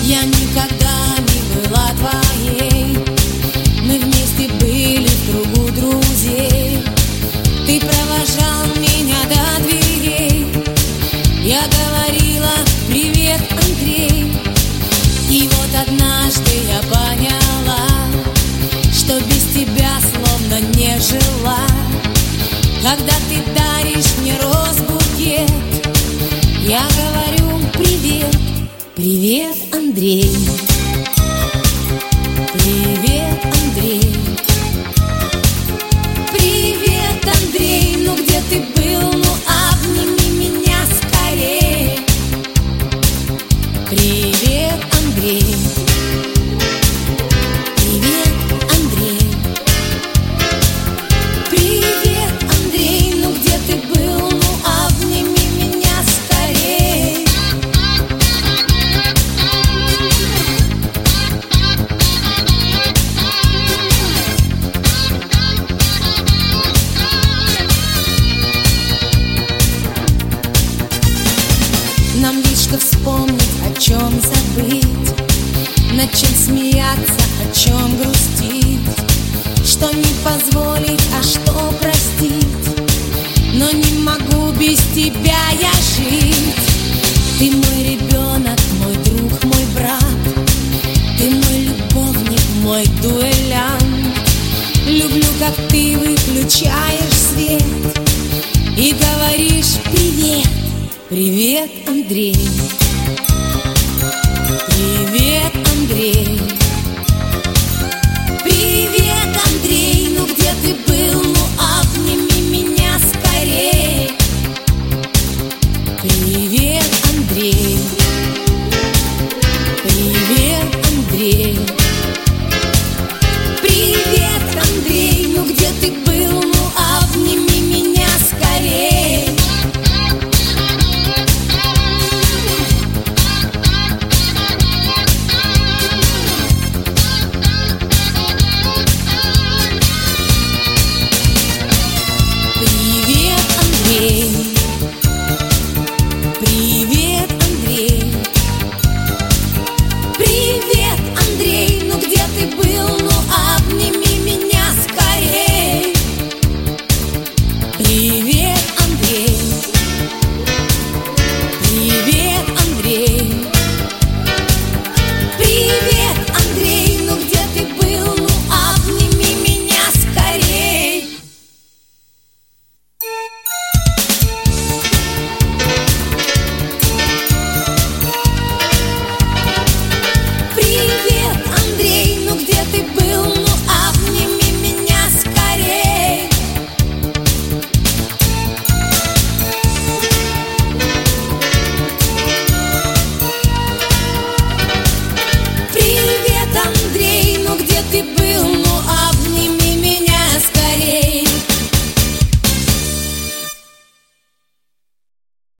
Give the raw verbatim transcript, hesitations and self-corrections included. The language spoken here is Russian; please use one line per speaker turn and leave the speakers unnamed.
Я никогда не была твоей, мы вместе были в кругу друзей. Ты провожал меня до дверей, я говорила: привет, Андрей. И вот однажды я поняла, что без тебя словно не жила. Когда ты даришь мне роз-букет, я говорю: привет, привет, Андрей. Привет, Андрей. Привет, Андрей. Ну где ты был? Ну обними меня скорее. Привет, Андрей. Привет, Андрей. Привет, Андрей. Ну где ты был? Ну обними меня скорее. Нам лишь что вспомнить, о чем забыть, над чем смеяться, о чем грустить, что не позволить, а что простить. Но не могу без тебя я жить. Ты мой ребенок, мой друг, мой брат, ты мой любовник, мой дуэлянт. Люблю, как ты выключаешь свет и говоришь: привет, привет, Андрей.